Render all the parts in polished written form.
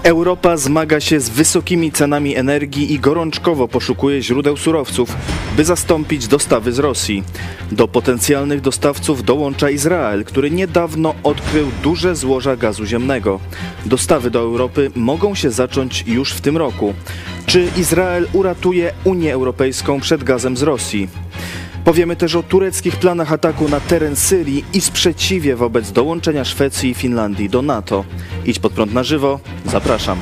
Europa zmaga się z wysokimi cenami energii i gorączkowo poszukuje źródeł surowców, by zastąpić dostawy z Rosji. Do potencjalnych dostawców dołącza Izrael, który niedawno odkrył duże złoża gazu ziemnego. Dostawy do Europy mogą się zacząć już w tym roku. Czy Izrael uratuje Unię Europejską przed gazem z Rosji? Powiemy też o tureckich planach ataku na teren Syrii i sprzeciwie wobec dołączenia Szwecji i Finlandii do NATO. Idź pod prąd na żywo. Zapraszam.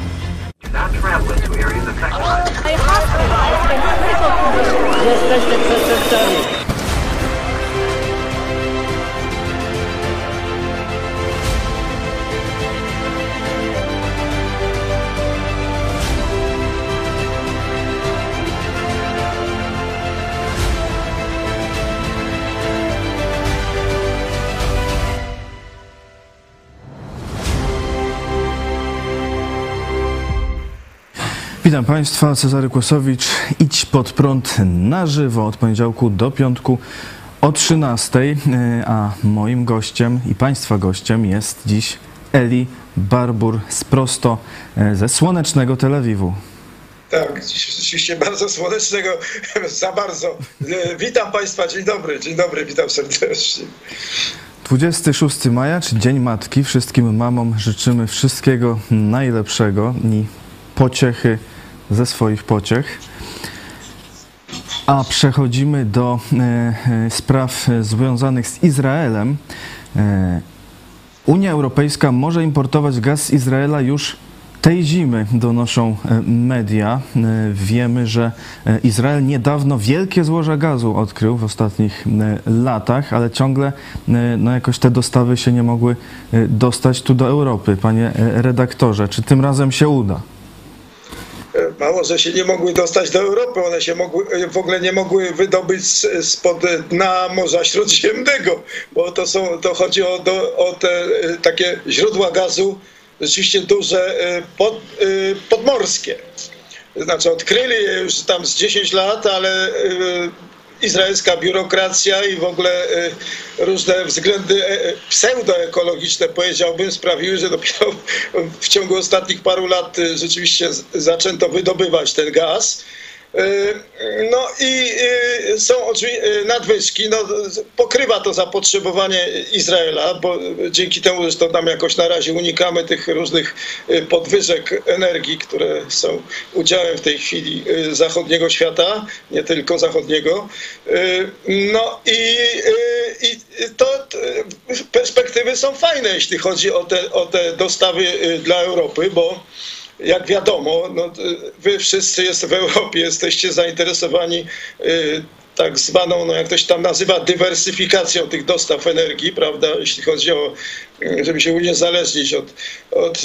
Jesteście przestępcami. Witam Państwa, Cezary Kłosowicz. Idź pod prąd na żywo od poniedziałku do piątku o 13:00, a moim gościem i Państwa gościem jest dziś Eli Barbour prosto ze słonecznego Tel Awiwu. Tak, rzeczywiście bardzo słonecznego, za bardzo. Witam Państwa, dzień dobry, witam serdecznie. 26 maja, czy Dzień Matki. Wszystkim mamom życzymy wszystkiego najlepszego i pociechy ze swoich pociech. A przechodzimy do spraw związanych z Izraelem. Unia Europejska może importować gaz z Izraela już tej zimy, donoszą media. Wiemy, że Izrael niedawno wielkie złoża gazu odkrył w ostatnich latach, ale ciągle jakoś te dostawy się nie mogły dostać tu do Europy. Panie redaktorze, czy tym razem się uda? Mało, że się nie mogły dostać do Europy, one się w ogóle nie mogły wydobyć spod dna Morza Śródziemnego, bo to chodzi o te takie źródła gazu rzeczywiście duże, podmorskie. Znaczy odkryli je już tam z 10 lat, ale izraelska biurokracja i w ogóle różne względy pseudoekologiczne, powiedziałbym, sprawiły, że dopiero w ciągu ostatnich paru lat rzeczywiście zaczęto wydobywać ten gaz. No i są nadwyżki, pokrywa to zapotrzebowanie Izraela, bo dzięki temu zresztą tam jakoś na razie unikamy tych różnych podwyżek energii, które są udziałem w tej chwili zachodniego świata, nie tylko zachodniego. No i to perspektywy są fajne, jeśli chodzi o te dostawy dla Europy, bo jak wiadomo, wy wszyscy w Europie jesteście zainteresowani tak zwaną, jak to się tam nazywa, dywersyfikacją tych dostaw energii, prawda, jeśli chodzi o, żeby się uniezależnić od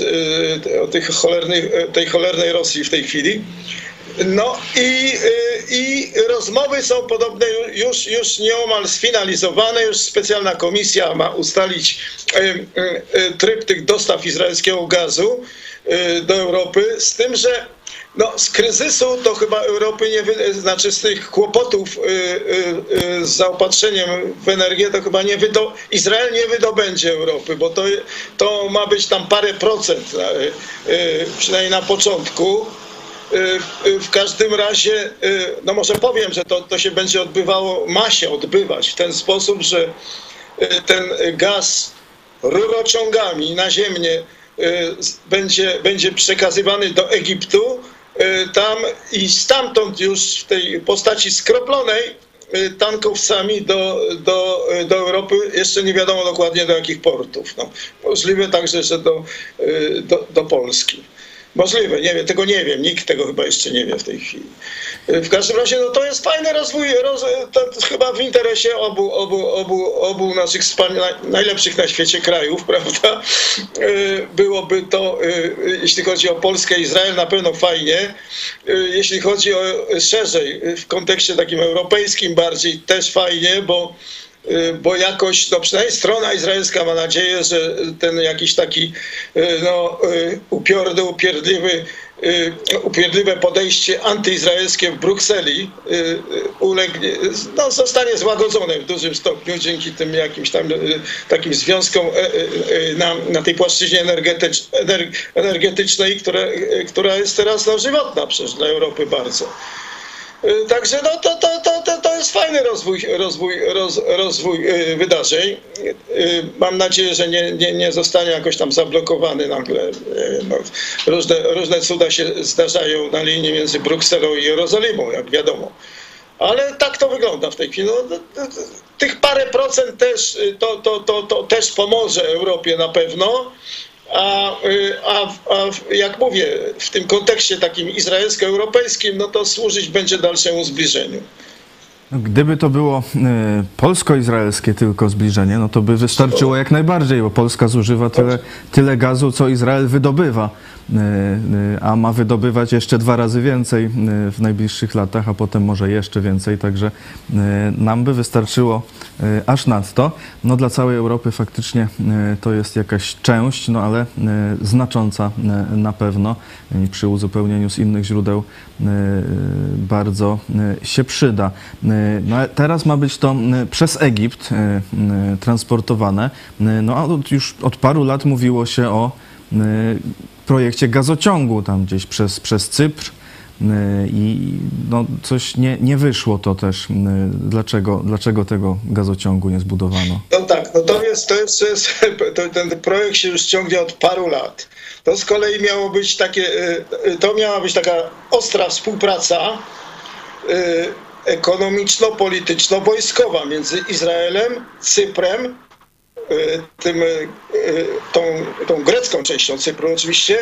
tej cholernej Rosji w tej chwili. No i rozmowy są podobne, już nieomal sfinalizowane, już specjalna komisja ma ustalić tryb tych dostaw izraelskiego gazu do Europy, z tym, że z kryzysu to chyba Europy znaczy z tych kłopotów z zaopatrzeniem w energię to chyba Izrael nie wydobędzie Europy, bo to ma być tam parę procent, przynajmniej na początku. W każdym razie, może powiem, że to się będzie odbywało, ma się odbywać w ten sposób, że ten gaz rurociągami naziemnie będzie przekazywany do Egiptu, tam i stamtąd już w tej postaci skroplonej tankowcami do Europy, jeszcze nie wiadomo dokładnie do jakich portów. Możliwe także, że do Polski. Możliwe, nie wiem, tego nie wiem, nikt tego chyba jeszcze nie wie w tej chwili. W każdym razie to jest fajny rozwój, to chyba w interesie obu naszych najlepszych na świecie krajów, prawda? Byłoby to, jeśli chodzi o Polskę i Izrael, na pewno fajnie. Jeśli chodzi o szerzej, w kontekście takim europejskim bardziej, też fajnie, bo jakoś, przynajmniej strona izraelska ma nadzieję, że ten jakiś taki upierdliwy upierdliwe podejście antyizraelskie w Brukseli zostanie złagodzone w dużym stopniu dzięki tym jakimś tam takim związkom na tej płaszczyźnie energetycznej, która jest teraz żywotna przecież dla Europy bardzo. Także to jest fajny rozwój wydarzeń. Mam nadzieję, że nie zostanie jakoś tam zablokowany nagle. Różne cuda się zdarzają na linii między Brukselą i Jerozolimą, jak wiadomo. Ale tak to wygląda w tej chwili. Tych parę procent też, to też pomoże Europie na pewno. A jak mówię, w tym kontekście takim izraelsko-europejskim, no to służyć będzie dalszemu zbliżeniu. Gdyby to było polsko-izraelskie tylko zbliżenie, no to by wystarczyło jak najbardziej, bo Polska zużywa tyle gazu, co Izrael wydobywa, a ma wydobywać jeszcze 2 razy więcej w najbliższych latach, a potem może jeszcze więcej, także nam by wystarczyło aż nadto. No dla całej Europy faktycznie to jest jakaś część, no ale znacząca na pewno i przy uzupełnieniu z innych źródeł bardzo się przyda. No, teraz ma być to przez Egipt transportowane, no a już od paru lat mówiło się o projekcie gazociągu tam gdzieś przez Cypr i no coś nie wyszło to też. Dlaczego tego gazociągu nie zbudowano? No tak, no ten projekt się już ciągnie od paru lat. To z kolei miała być taka ostra współpraca ekonomiczno-polityczno-wojskowa między Izraelem, Cyprem, tą grecką częścią Cypru oczywiście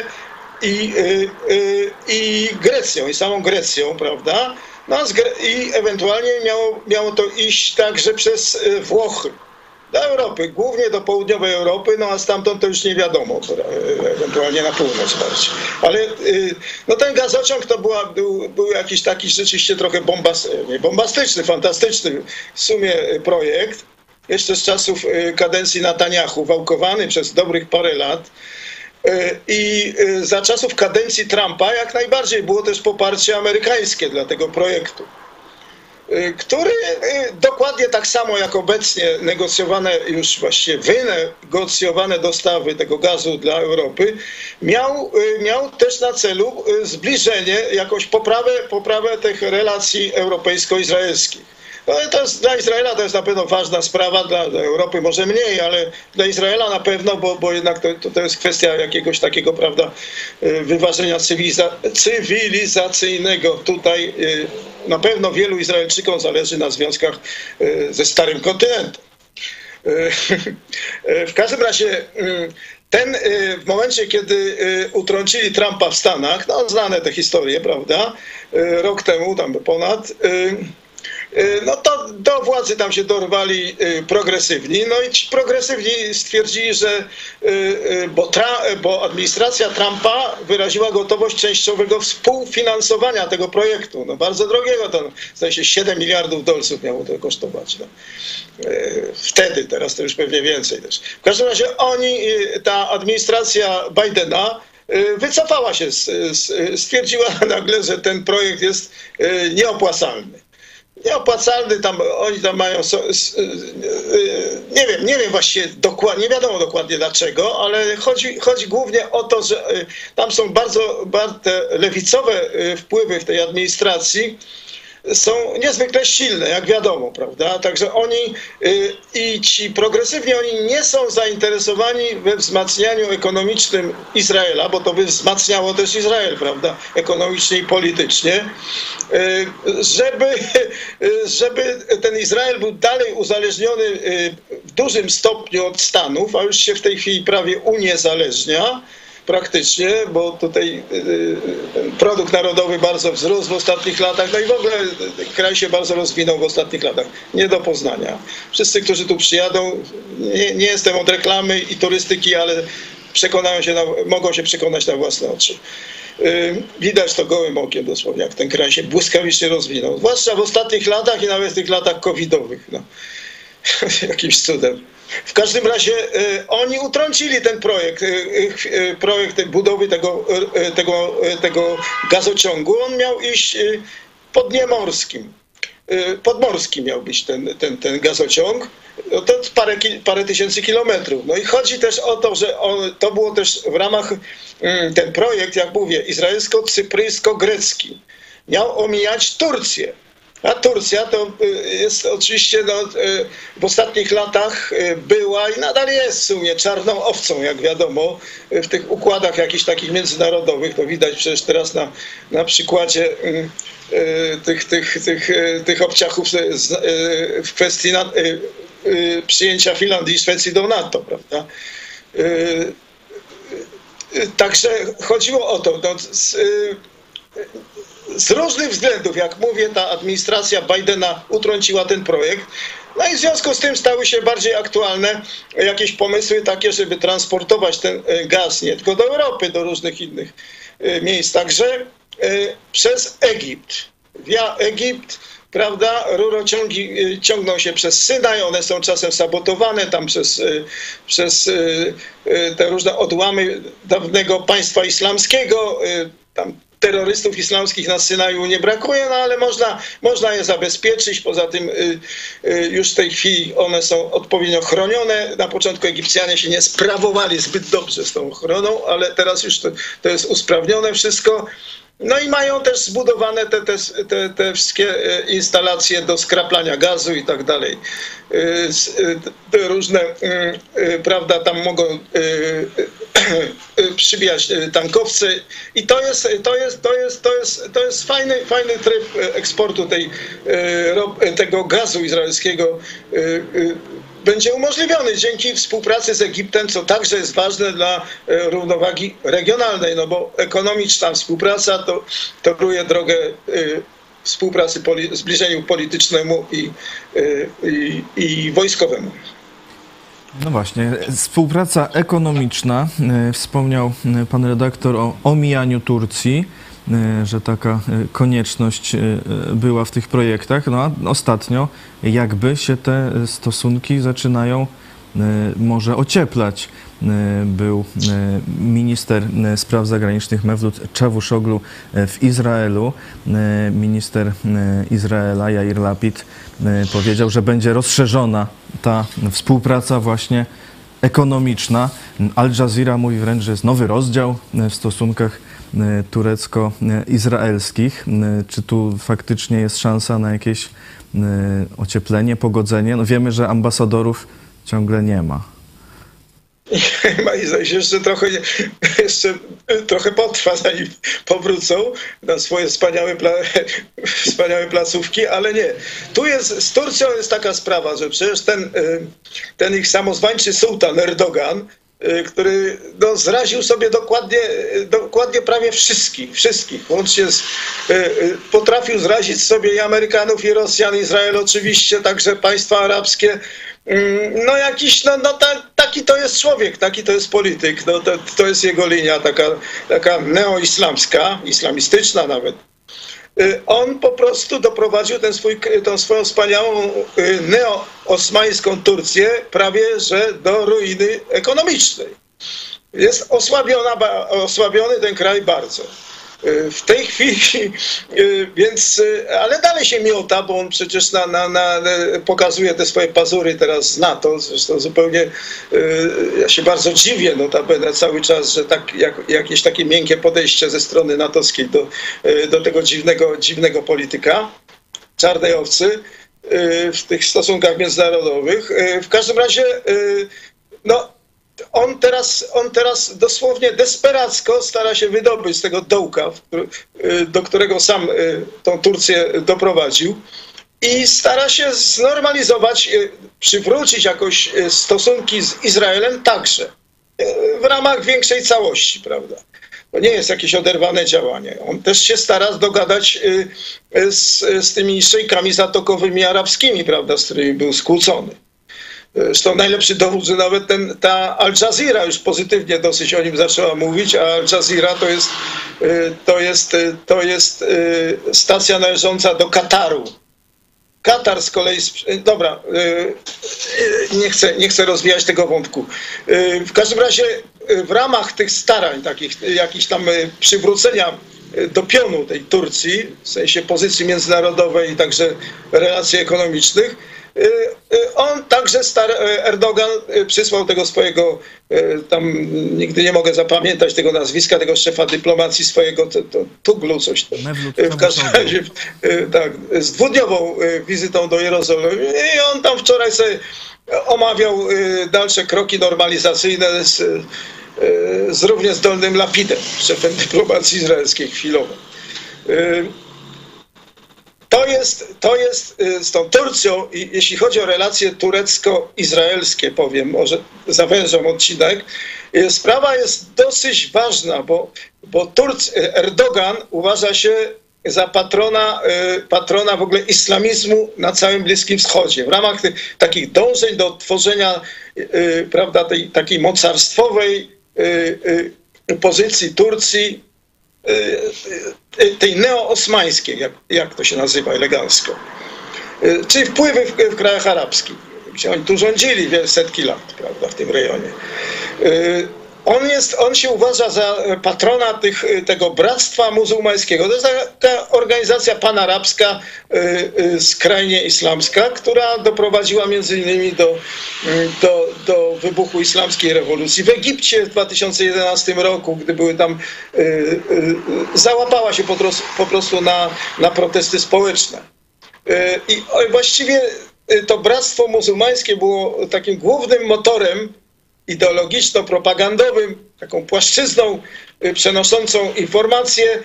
i Grecją, i samą Grecją, prawda? No, i ewentualnie miało to iść także przez Włochy do Europy, głównie do południowej Europy, no a stamtąd to już nie wiadomo, ewentualnie na północ bardziej. Ale no ten gazociąg to był jakiś taki rzeczywiście trochę bombastyczny, fantastyczny w sumie projekt, jeszcze z czasów kadencji Netanjahu, wałkowany przez dobrych parę lat. I za czasów kadencji Trumpa jak najbardziej było też poparcie amerykańskie dla tego projektu, który dokładnie tak samo jak obecnie negocjowane, już właściwie wynegocjowane dostawy tego gazu dla Europy, miał też na celu zbliżenie, jakąś poprawę tych relacji europejsko-izraelskich. No, dla Izraela to jest na pewno ważna sprawa, dla Europy może mniej, ale dla Izraela na pewno, bo jednak to jest kwestia jakiegoś takiego, prawda, wyważenia cywilizacyjnego. Tutaj na pewno wielu Izraelczykom zależy na związkach ze Starym Kontynentem. W każdym razie w momencie, kiedy utrącili Trumpa w Stanach, no znane te historie, prawda, rok temu, tam ponad, no to do władzy tam się dorwali progresywni, no i ci progresywni stwierdzili, że bo administracja Trumpa wyraziła gotowość częściowego współfinansowania tego projektu, no bardzo drogiego, to zdaje się $7 miliardów miało to kosztować. No. Wtedy, teraz to już pewnie więcej też. W każdym razie ta administracja Bidena wycofała się, stwierdziła nagle, że ten projekt jest nieopłacalny. Nieopłacalny, oni tam mają, nie wiem właściwie dokładnie, nie wiadomo dokładnie dlaczego, ale chodzi głównie o to, że tam są bardzo lewicowe wpływy w tej administracji, są niezwykle silne, jak wiadomo, prawda? Także i ci progresywni, oni nie są zainteresowani we wzmacnianiu ekonomicznym Izraela, bo to by wzmacniało też Izrael, prawda? Ekonomicznie i politycznie, żeby ten Izrael był dalej uzależniony w dużym stopniu od Stanów, a już się w tej chwili prawie uniezależnia, praktycznie, bo tutaj produkt narodowy bardzo wzrósł w ostatnich latach, no i w ogóle kraj się bardzo rozwinął w ostatnich latach. Nie do poznania. Wszyscy, którzy tu przyjadą, nie jestem od reklamy i turystyki, ale mogą się przekonać na własne oczy. Widać to gołym okiem dosłownie, jak ten kraj się błyskawicznie rozwinął. Zwłaszcza w ostatnich latach i nawet w tych latach covidowych. No. jakimś cudem. W każdym razie oni utrącili ten projekt budowy tego gazociągu. On miał iść podmorskim miał być ten gazociąg. To parę tysięcy kilometrów. No i chodzi też o to, że to było też w ramach, ten projekt, jak mówię, izraelsko-cypryjsko-grecki. Miał omijać Turcję. A Turcja to jest oczywiście w ostatnich latach była i nadal jest w sumie czarną owcą, jak wiadomo, w tych układach jakichś takich międzynarodowych. To widać przecież teraz na przykładzie tych obciachów w kwestii przyjęcia Finlandii i Szwecji do NATO, prawda? Także chodziło o to, z różnych względów, jak mówię, ta administracja Bidena utrąciła ten projekt. No i w związku z tym stały się bardziej aktualne jakieś pomysły takie, żeby transportować ten gaz nie tylko do Europy, do różnych innych miejsc, także przez Egipt. Via Egipt, prawda, rurociągi ciągną się przez Synaj, one są czasem sabotowane tam przez te różne odłamy dawnego państwa islamskiego, tam terrorystów islamskich na Synaju nie brakuje, no ale można je zabezpieczyć. Poza tym już w tej chwili one są odpowiednio chronione. Na początku Egipcjanie się nie sprawowali zbyt dobrze z tą ochroną, ale teraz już to jest usprawnione wszystko. No i mają też zbudowane te wszystkie instalacje do skraplania gazu i tak dalej. Różne, prawda, tam mogą przybijać tankowce i to jest fajny tryb eksportu tego gazu izraelskiego. Będzie umożliwiony dzięki współpracy z Egiptem, co także jest ważne dla równowagi regionalnej, no bo ekonomiczna współpraca to toruje drogę współpracy, zbliżeniu politycznemu i wojskowemu. No właśnie, współpraca ekonomiczna. Wspomniał pan redaktor o omijaniu Turcji, że taka konieczność była w tych projektach. No a ostatnio jakby się te stosunki zaczynają może ocieplać. Był minister spraw zagranicznych Mewlut Czavushoglu w Izraelu. Minister Izraela Yair Lapid powiedział, że będzie rozszerzona ta współpraca właśnie ekonomiczna. Al Jazeera mówi wręcz, że jest nowy rozdział w stosunkach turecko-izraelskich. Czy tu faktycznie jest szansa na jakieś ocieplenie, pogodzenie? No wiemy, że ambasadorów ciągle nie ma. I jeszcze trochę potrwa, zanim powrócą na swoje wspaniałe placówki, ale nie. Z Turcją jest taka sprawa, że przecież ten ich samozwańczy sułtan Erdogan, który zraził sobie dokładnie prawie wszystkich. Łącznie potrafił zrazić sobie i Amerykanów, i Rosjan, Izrael oczywiście, także państwa arabskie. Taki to jest człowiek, taki to jest polityk. To jest jego linia taka neoislamska, islamistyczna nawet. On po prostu doprowadził tą swoją wspaniałą neo-osmańską Turcję prawie że do ruiny ekonomicznej. Jest osłabiony ten kraj bardzo. W tej chwili, ale dalej się miota, bo on przecież pokazuje te swoje pazury teraz z NATO. Zresztą zupełnie, ja się bardzo dziwię notabene cały czas, że jakieś takie miękkie podejście ze strony natowskiej do tego dziwnego polityka, czarnej owcy w tych stosunkach międzynarodowych. W każdym razie, on teraz dosłownie desperacko stara się wydobyć z tego dołka, do którego sam tą Turcję doprowadził i stara się znormalizować, przywrócić jakoś stosunki z Izraelem także w ramach większej całości, prawda? To nie jest jakieś oderwane działanie. On też się stara dogadać z tymi szejkami zatokowymi arabskimi, prawda, z którymi był skłócony. Zresztą najlepszy dowód, że nawet ta Al Jazeera już pozytywnie dosyć o nim zaczęła mówić, a Al Jazeera to jest stacja należąca do Kataru. Katar z kolei... Dobra, nie chcę rozwijać tego wątku. W każdym razie w ramach tych starań, takich jakichś tam przywrócenia do pionu tej Turcji, w sensie pozycji międzynarodowej i także relacji ekonomicznych, on także, Erdogan przysłał tego swojego, tam nigdy nie mogę zapamiętać tego nazwiska, tego szefa dyplomacji swojego, Tuglu, coś tam. W każdym razie, tak, z dwudniową wizytą do Jerozolimy i on tam wczoraj sobie omawiał dalsze kroki normalizacyjne z równie zdolnym Lapidem, szefem dyplomacji izraelskiej chwilowo. To jest z tą Turcją, i jeśli chodzi o relacje turecko-izraelskie, powiem, może zawężam odcinek, sprawa jest dosyć ważna, bo Erdogan uważa się za patrona w ogóle islamizmu na całym Bliskim Wschodzie. W ramach takich dążeń do tworzenia, prawda, tej takiej mocarstwowej pozycji Turcji, tej neo-osmańskiej, jak to się nazywa elegancko, czyli wpływy w krajach arabskich, gdzie oni tu rządzili setki lat, prawda, w tym rejonie. On się uważa za patrona tego bractwa muzułmańskiego. To jest taka organizacja panarabska, skrajnie islamska, która doprowadziła między innymi do wybuchu islamskiej rewolucji. W Egipcie w 2011 roku, gdy były tam, załapała się po prostu na protesty społeczne. I właściwie to bractwo muzułmańskie było takim głównym motorem ideologiczno-propagandowym, taką płaszczyzną przenoszącą informacje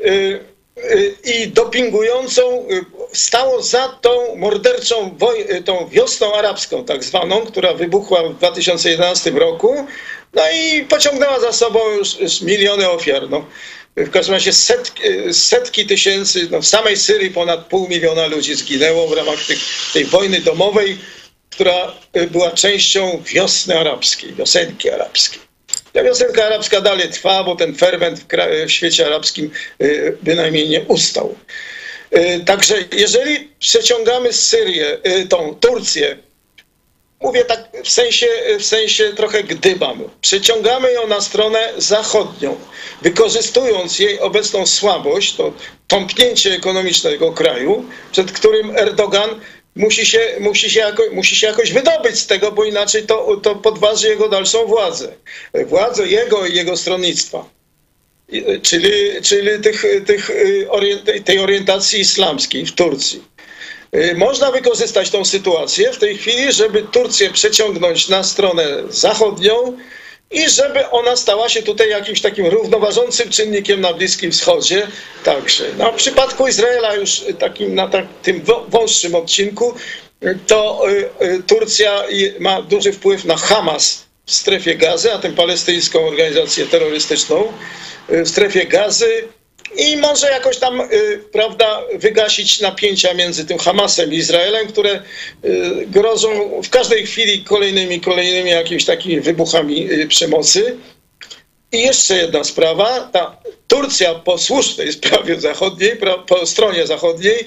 i dopingującą, stało za tą morderczą tą wiosną arabską tak zwaną, która wybuchła w 2011 roku, no i pociągnęła za sobą już miliony ofiar. No. W każdym razie setki tysięcy, no w samej Syrii ponad 500 000 ludzi zginęło w ramach tej wojny domowej, która była częścią wiosny arabskiej, wiosenki arabskiej. Ta wiosenka arabska dalej trwa, bo ten ferment w świecie arabskim bynajmniej nie ustał. Także jeżeli przeciągamy Syrię, tą Turcję, mówię tak w sensie trochę gdybam, przeciągamy ją na stronę zachodnią, wykorzystując jej obecną słabość, to tąpnięcie ekonomiczne tego kraju, przed którym Erdogan musi się jakoś wydobyć z tego, bo inaczej to podważy jego dalszą władzę. Władzę jego i jego stronnictwa. Czyli tej orientacji islamskiej w Turcji. Można wykorzystać tą sytuację w tej chwili, żeby Turcję przeciągnąć na stronę zachodnią i żeby ona stała się tutaj jakimś takim równoważącym czynnikiem na Bliskim Wschodzie także. No, w przypadku Izraela już na tym wąższym odcinku to Turcja ma duży wpływ na Hamas w strefie Gazy, a tę palestyńską organizację terrorystyczną w strefie Gazy i może jakoś tam, prawda, wygasić napięcia między tym Hamasem i Izraelem, które grożą w każdej chwili kolejnymi jakimiś takimi wybuchami przemocy. I jeszcze jedna sprawa, ta Turcja po słusznej sprawie zachodniej, po stronie zachodniej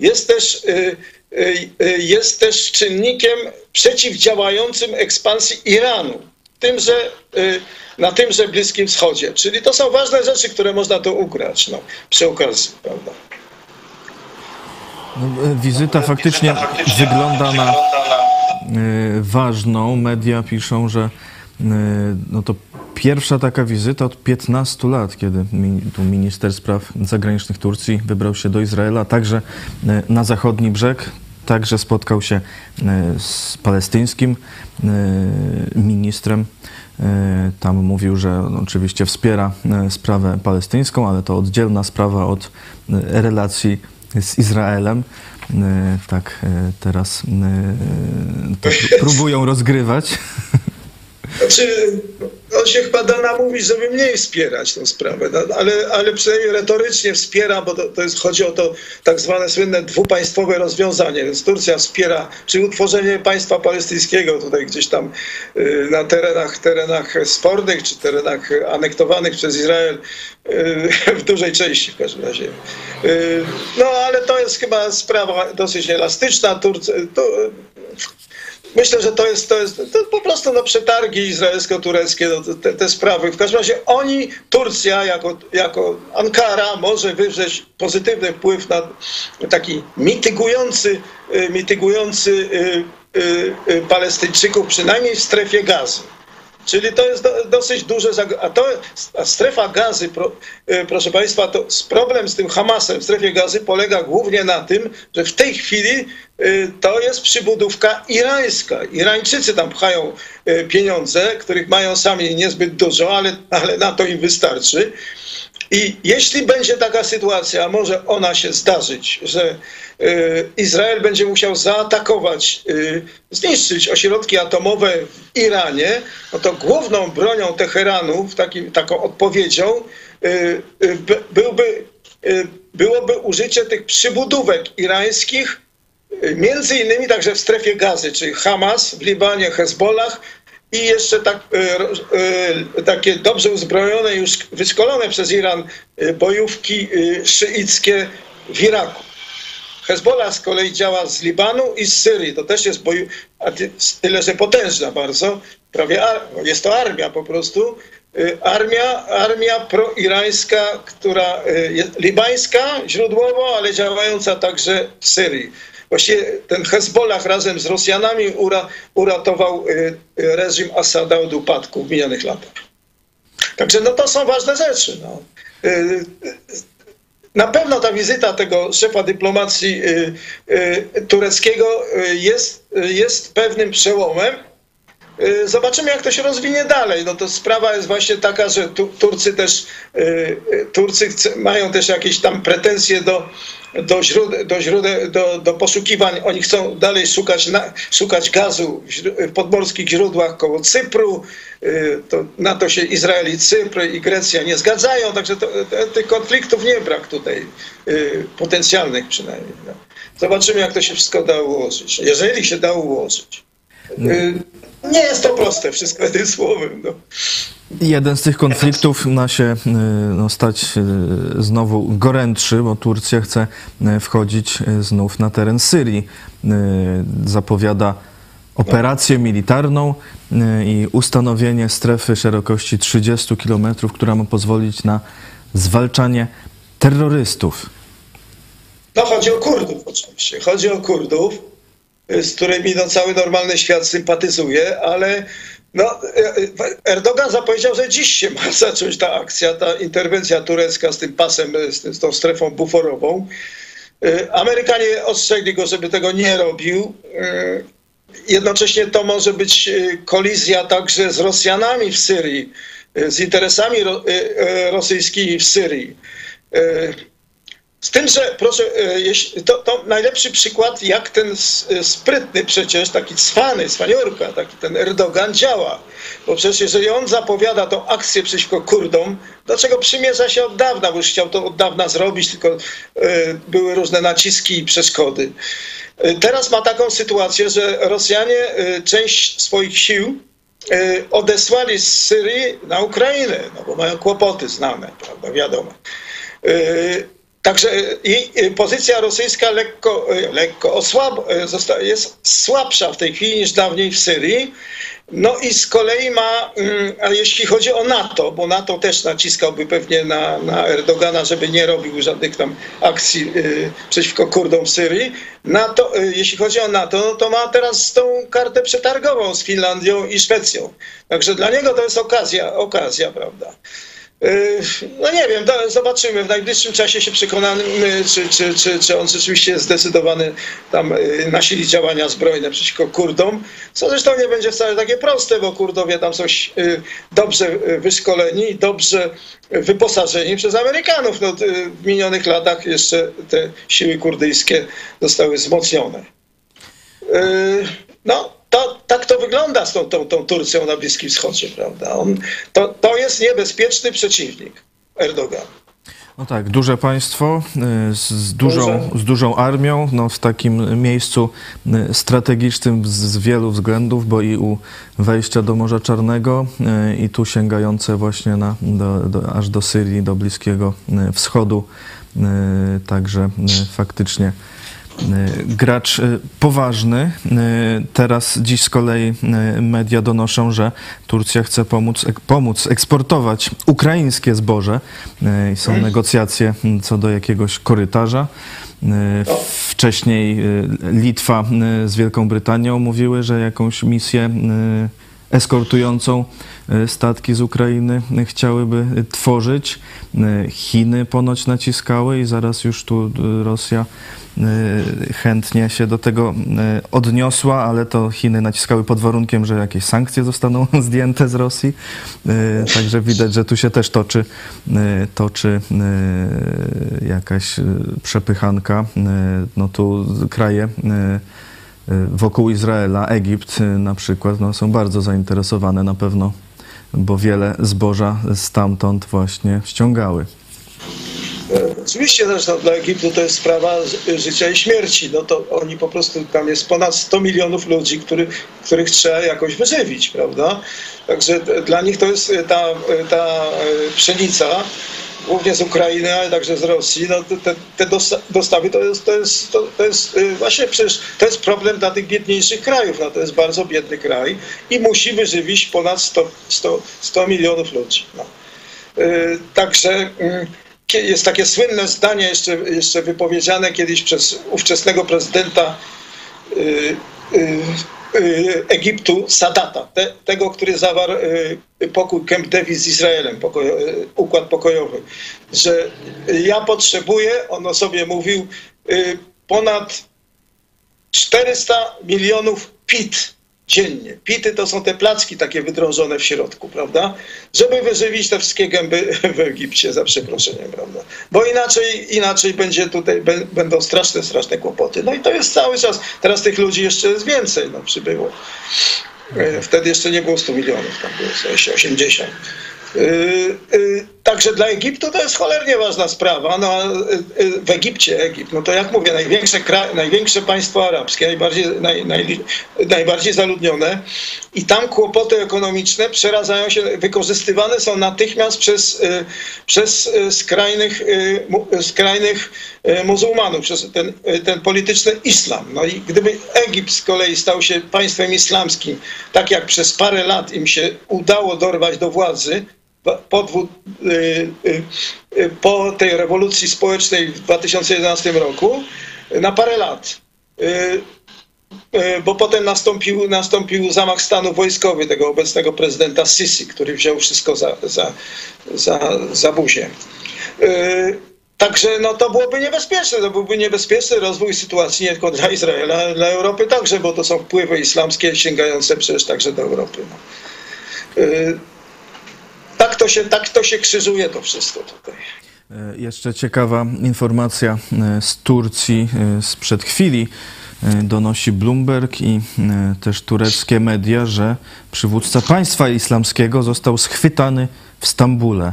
jest też czynnikiem przeciwdziałającym ekspansji Iranu na tymże Bliskim Wschodzie. Czyli to są ważne rzeczy, które można tu ugrać przy okazji, prawda? Wizyta faktycznie wygląda na ważną. Media piszą, że to pierwsza taka wizyta od 15 lat, kiedy tu minister spraw zagranicznych Turcji wybrał się do Izraela, także na zachodni brzeg. Także spotkał się z palestyńskim ministrem. Tam mówił, że oczywiście wspiera sprawę palestyńską, ale to oddzielna sprawa od relacji z Izraelem. Tak teraz to próbują rozgrywać. Znaczy, się chyba da namówić, żeby mniej wspierać tę sprawę, no, ale przynajmniej retorycznie wspiera, bo chodzi o to tak zwane słynne dwupaństwowe rozwiązanie, więc Turcja wspiera czy utworzenie państwa palestyńskiego tutaj gdzieś tam na terenach spornych, czy terenach anektowanych przez Izrael, w dużej części w każdym razie. No ale to jest chyba sprawa dosyć elastyczna. Myślę, że to jest po prostu przetargi izraelsko-tureckie, te sprawy. W każdym razie Turcja jako Ankara może wywrzeć pozytywny wpływ na taki mitygujący Palestyńczyków, przynajmniej w strefie Gazy. Czyli to jest dosyć duże a strefa Gazy, proszę Państwa, problem z tym Hamasem w strefie Gazy polega głównie na tym, że w tej chwili to jest przybudówka irańska. Irańczycy tam pchają pieniądze, których mają sami niezbyt dużo, ale na to im wystarczy. I jeśli będzie taka sytuacja, a może ona się zdarzyć, że Izrael będzie musiał zaatakować, zniszczyć ośrodki atomowe w Iranie, no to główną bronią Teheranu, taką odpowiedzią byłoby użycie tych przybudówek irańskich, między innymi także w strefie Gazy, czyli Hamas w Libanie, Hezbollah i jeszcze takie dobrze uzbrojone, już wyszkolone przez Iran bojówki szyickie w Iraku. Hezbollah z kolei działa z Libanu i z Syrii. To też jest tyle, że potężna bardzo. Jest to armia po prostu. Armia proirańska, która jest libańska źródłowo, ale działająca także w Syrii. Właściwie ten Hezbollah razem z Rosjanami uratował reżim Asada od upadku w minionych latach. Także to są ważne rzeczy. No. Na pewno ta wizyta tego szefa dyplomacji tureckiego jest pewnym przełomem. Zobaczymy, jak to się rozwinie dalej. No to sprawa jest właśnie taka, że Turcy mają też jakieś tam pretensje do poszukiwań. Oni chcą dalej szukać gazu w podmorskich źródłach koło Cypru. Na to się Izrael i Cypr i Grecja nie zgadzają, także tych konfliktów nie brak tutaj, potencjalnych przynajmniej. No. Zobaczymy, jak to się wszystko da ułożyć. Jeżeli się da ułożyć. Nie jest to proste, wszystko jednym słowem. No. Jeden z tych konfliktów ma się stać znowu gorętszy, bo Turcja chce wchodzić znów na teren Syrii. Zapowiada operację militarną i ustanowienie strefy szerokości 30 km, która ma pozwolić na zwalczanie terrorystów. No chodzi o Kurdów oczywiście. Chodzi o Kurdów, z którymi cały normalny świat sympatyzuje, ale Erdogan zapowiedział, że dziś się ma zacząć ta akcja, ta interwencja turecka z tym pasem, z tą strefą buforową. Amerykanie ostrzegli go, żeby tego nie robił. Jednocześnie to może być kolizja także z Rosjanami w Syrii, z interesami rosyjskimi w Syrii. Z tym, że proszę, to najlepszy przykład, jak ten sprytny przecież, taki cwaniurka, taki ten Erdogan działa. Bo przecież jeżeli on zapowiada tą akcję przeciwko Kurdom, do czego przymierza się od dawna, bo już chciał to od dawna zrobić, tylko były różne naciski i przeszkody. Teraz ma taką sytuację, że Rosjanie część swoich sił odesłali z Syrii na Ukrainę, no bo mają kłopoty znane, prawda, wiadomo. Także pozycja rosyjska jest słabsza w tej chwili niż dawniej w Syrii. No i z kolei a jeśli chodzi o NATO, bo NATO też naciskałby pewnie na Erdogana, żeby nie robił żadnych tam akcji przeciwko Kurdom w Syrii. NATO, jeśli chodzi o NATO, no to ma teraz tą kartę przetargową z Finlandią i Szwecją. Także dla niego to jest okazja, prawda? No nie wiem, zobaczymy. W najbliższym czasie się przekonamy, czy on rzeczywiście jest zdecydowany tam nasilić działania zbrojne przeciwko Kurdom, co zresztą nie będzie wcale takie proste, bo Kurdowie tam są dobrze wyszkoleni, dobrze wyposażeni przez Amerykanów. No, w minionych latach jeszcze te siły kurdyjskie zostały wzmocnione. No, tak to wygląda z tą Turcją na Bliskim Wschodzie, prawda? To jest niebezpieczny przeciwnik, Erdogan. No tak, duże państwo z dużą armią, no w takim miejscu strategicznym z wielu względów, bo i u wejścia do Morza Czarnego i tu sięgające właśnie aż do Syrii, do Bliskiego Wschodu. Także faktycznie gracz poważny. Teraz dziś z kolei media donoszą, że Turcja chce pomóc eksportować ukraińskie zboże i są negocjacje co do jakiegoś korytarza. Wcześniej Litwa z Wielką Brytanią mówiły, że jakąś misję eskortującą statki z Ukrainy chciałyby tworzyć. Chiny ponoć naciskały i zaraz już tu Rosja chętnie się do tego odniosła, ale to Chiny naciskały pod warunkiem, że jakieś sankcje zostaną zdjęte z Rosji. Także widać, że tu się też toczy jakaś przepychanka. No tu kraje wokół Izraela, Egipt na przykład, no, są bardzo zainteresowane na pewno, bo wiele zboża stamtąd właśnie ściągały. Oczywiście zresztą dla Egiptu to jest sprawa życia i śmierci. No to oni po prostu, tam jest ponad 100 milionów ludzi, których trzeba jakoś wyżywić, prawda? Także dla nich to jest ta pszenica, głównie z Ukrainy, ale także z Rosji, no te dostawy to jest właśnie przecież to jest problem dla tych biedniejszych krajów. No to jest bardzo biedny kraj i musi wyżywić ponad 100 milionów ludzi. No. Także jest takie słynne zdanie jeszcze wypowiedziane kiedyś przez ówczesnego prezydenta Egiptu, Sadata, tego, który zawarł pokój Camp David z Izraelem, układ pokojowy, że ja potrzebuję, on o sobie mówił, ponad 400 milionów pit dziennie. Pity to są te placki takie wydrążone w środku, prawda? Żeby wyżywić te wszystkie gęby w Egipcie, za przeproszeniem, prawda? Bo inaczej będzie tutaj, będą straszne kłopoty. No i to jest cały czas. Teraz tych ludzi jeszcze jest więcej, no przybyło. Wtedy jeszcze nie było 100 milionów, tam było 80. Także dla Egiptu to jest cholernie ważna sprawa. No, w Egipt, no to jak mówię, największe państwo arabskie, najbardziej zaludnione i tam kłopoty ekonomiczne przeradzają się, wykorzystywane są natychmiast przez skrajnych muzułmanów, przez ten polityczny islam. No i gdyby Egipt z kolei stał się państwem islamskim, tak jak przez parę lat im się udało dorwać do władzy, po tej rewolucji społecznej w 2011 roku, na parę lat. Bo potem nastąpił zamach stanu wojskowy tego obecnego prezydenta Sisi, który wziął wszystko za buzię. Także no, to byłby niebezpieczny rozwój sytuacji nie tylko dla Izraela, ale dla Europy także, bo to są wpływy islamskie sięgające przecież także do Europy. No. Tak to się krzyżuje to wszystko tutaj. Jeszcze ciekawa informacja z Turcji sprzed chwili. Donosi Bloomberg i też tureckie media, że przywódca państwa islamskiego został schwytany w Stambule.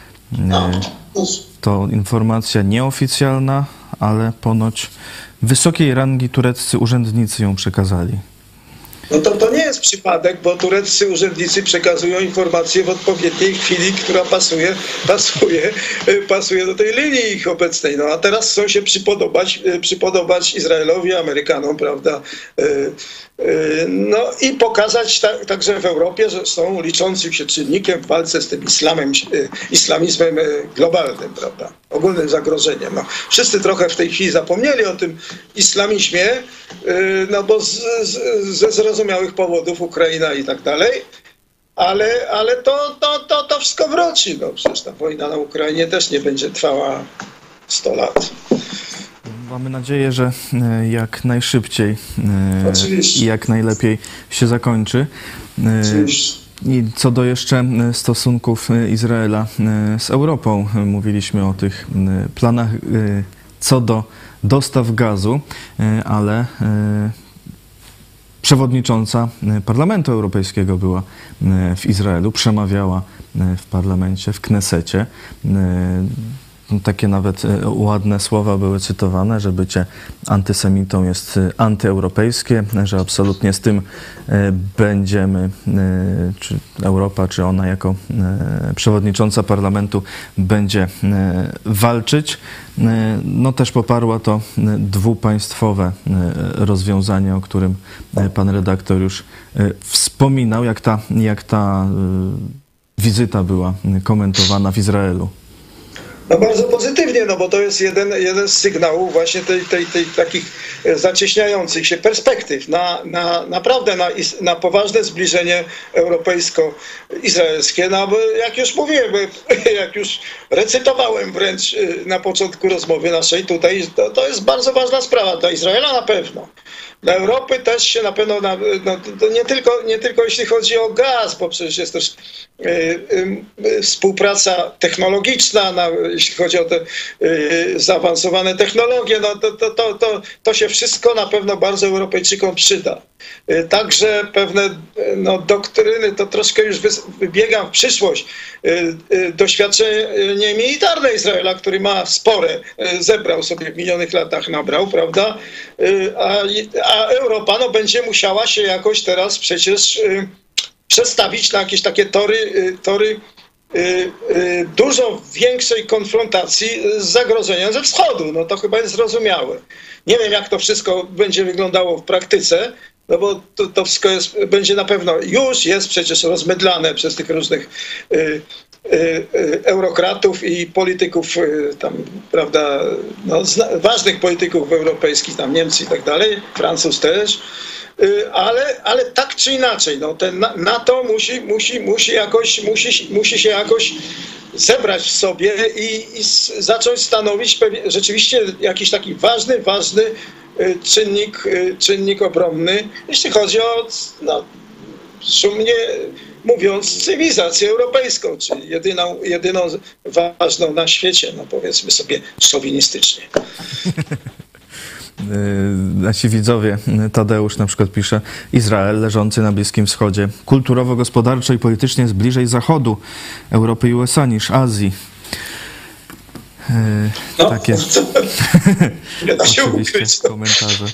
To informacja nieoficjalna, ale ponoć wysokiej rangi tureccy urzędnicy ją przekazali. No to nie jest przypadek, bo tureccy urzędnicy przekazują informacje w odpowiedniej chwili, która pasuje do tej linii ich obecnej. No a teraz chcą się przypodobać Izraelowi, Amerykanom, prawda? No i pokazać także w Europie, że są liczącym się czynnikiem w walce z tym islamizmem globalnym, prawda? Ogólnym zagrożeniem. No, wszyscy trochę w tej chwili zapomnieli o tym islamizmie, no bo ze zrozumiałych powodów Ukraina i tak dalej, ale to wszystko wróci. No, przecież ta wojna na Ukrainie też nie będzie trwała 100 lat. Mamy nadzieję, że jak najszybciej i jak najlepiej się zakończy. I co do jeszcze stosunków Izraela z Europą, mówiliśmy o tych planach co do dostaw gazu, ale przewodnicząca Parlamentu Europejskiego była w Izraelu, przemawiała w parlamencie, w Knesecie. Takie nawet ładne słowa były cytowane, że bycie antysemitą jest antyeuropejskie, że absolutnie z tym będziemy, czy Europa, czy ona jako przewodnicząca parlamentu będzie walczyć. No też poparła to dwupaństwowe rozwiązanie, o którym pan redaktor już wspominał. Jak ta wizyta była komentowana w Izraelu? No bardzo pozytywnie, no bo to jest jeden z sygnałów właśnie tej takich zacieśniających się perspektyw naprawdę na poważne zbliżenie europejsko-izraelskie. No bo jak już mówiłem, jak już recytowałem wręcz na początku rozmowy naszej tutaj, to jest bardzo ważna sprawa dla Izraela na pewno. Dla Europy też się na pewno, to nie tylko jeśli chodzi o gaz, bo przecież jest też współpraca technologiczna, jeśli chodzi o te zaawansowane technologie, no to się wszystko na pewno bardzo Europejczykom przyda. Także pewne doktryny, to troszkę już wybiegam w przyszłość, doświadczenie militarne Izraela, który ma spore, zebrał sobie w minionych latach, nabrał, prawda? A Europa będzie musiała się jakoś teraz przecież przestawić na jakieś takie tory dużo większej konfrontacji z zagrożeniem ze wschodu. No to chyba jest zrozumiałe. Nie wiem, jak to wszystko będzie wyglądało w praktyce, no bo to wszystko będzie na pewno już jest przecież rozmydlane przez tych różnych eurokratów i polityków tam, prawda, ważnych polityków europejskich, tam Niemcy i tak dalej, Francuz też, ale tak czy inaczej, no ten NATO musi się jakoś zebrać w sobie i zacząć stanowić rzeczywiście jakiś taki ważny czynnik obronny, jeśli chodzi o, szumnie mówiąc, cywilizację europejską, czyli jedyną ważną na świecie, no powiedzmy sobie szowinistycznie. Nasi widzowie, Tadeusz na przykład pisze: Izrael, leżący na Bliskim Wschodzie, kulturowo, gospodarczo i politycznie jest bliżej Zachodu, Europy i USA niż Azji. Takie nie da się oczywiście ukryć. Komentarze.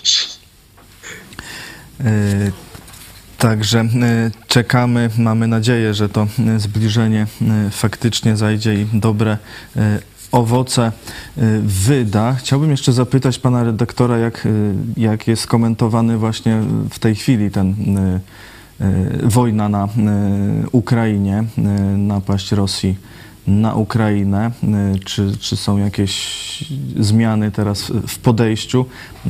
Także czekamy, mamy nadzieję, że to zbliżenie faktycznie zajdzie i dobre owoce wyda. Chciałbym jeszcze zapytać pana redaktora, jak jest komentowany właśnie w tej chwili wojna na Ukrainie, napaść Rosji na Ukrainę. Czy są jakieś zmiany teraz w podejściu?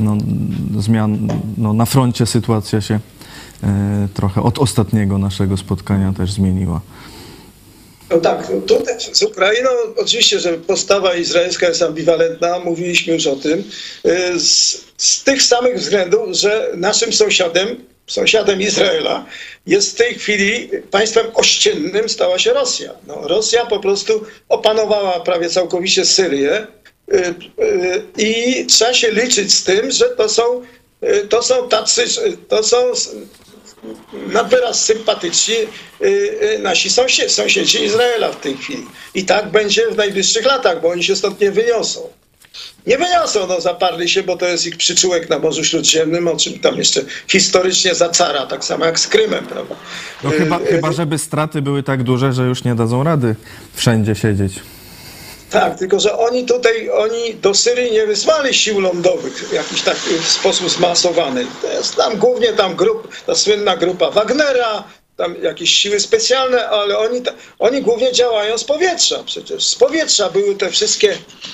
Na froncie sytuacja się trochę od ostatniego naszego spotkania też zmieniła. No tak, tutaj z Ukrainą oczywiście, że postawa izraelska jest ambiwalentna, mówiliśmy już o tym, z tych samych względów, że naszym sąsiadem Izraela jest w tej chwili państwem ościennym, stała się Rosja. No, Rosja po prostu opanowała prawie całkowicie Syrię i trzeba się liczyć z tym, że to są nad wyraz sympatyczni nasi sąsiedzi Izraela w tej chwili. I tak będzie w najbliższych latach, bo oni się stąd nie wyniosą. Nie wyniosą, zaparli się, bo to jest ich przyczółek na Morzu Śródziemnym, o czym tam jeszcze historycznie za cara, tak samo jak z Krymem, prawda? No chyba żeby straty były tak duże, że już nie dadzą rady wszędzie siedzieć. Tak, tylko że oni do Syrii nie wysłali sił lądowych w jakiś taki sposób zmasowany. To jest tam głównie ta słynna grupa Wagnera, tam jakieś siły specjalne, ale oni głównie działają z powietrza przecież. Z powietrza były te wszystkie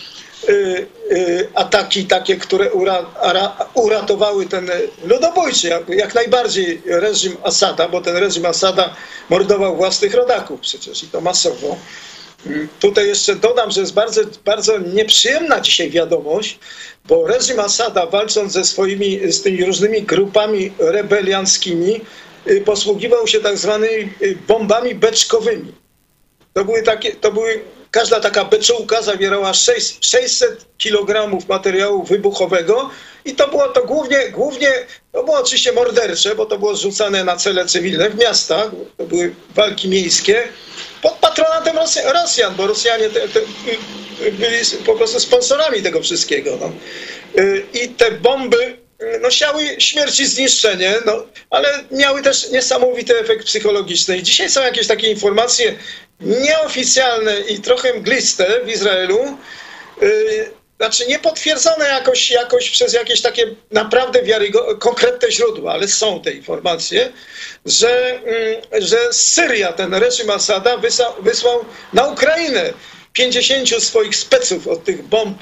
ataki takie, które uratowały ten ludobójczy, jak najbardziej reżim Asada, bo ten reżim Asada mordował własnych rodaków przecież i to masowo. Tutaj jeszcze dodam, że jest bardzo, bardzo nieprzyjemna dzisiaj wiadomość, bo reżim Asada, walcząc z tymi różnymi grupami rebelianckimi, posługiwał się tak zwanymi bombami beczkowymi. To były każda taka beczułka zawierała 600 kg materiału wybuchowego i to było głównie to było oczywiście mordercze, bo to było zrzucane na cele cywilne w miastach, to były walki miejskie pod patronatem Rosjan, bo Rosjanie byli po prostu sponsorami tego wszystkiego. No. I te bomby siały śmierć i zniszczenie, ale miały też niesamowity efekt psychologiczny. I dzisiaj są jakieś takie informacje nieoficjalne i trochę mgliste w Izraelu, znaczy niepotwierdzone jakoś przez jakieś takie naprawdę konkretne źródła, ale są te informacje, że Syria, ten reżim Asada wysłał na Ukrainę 50 swoich speców od tych bomb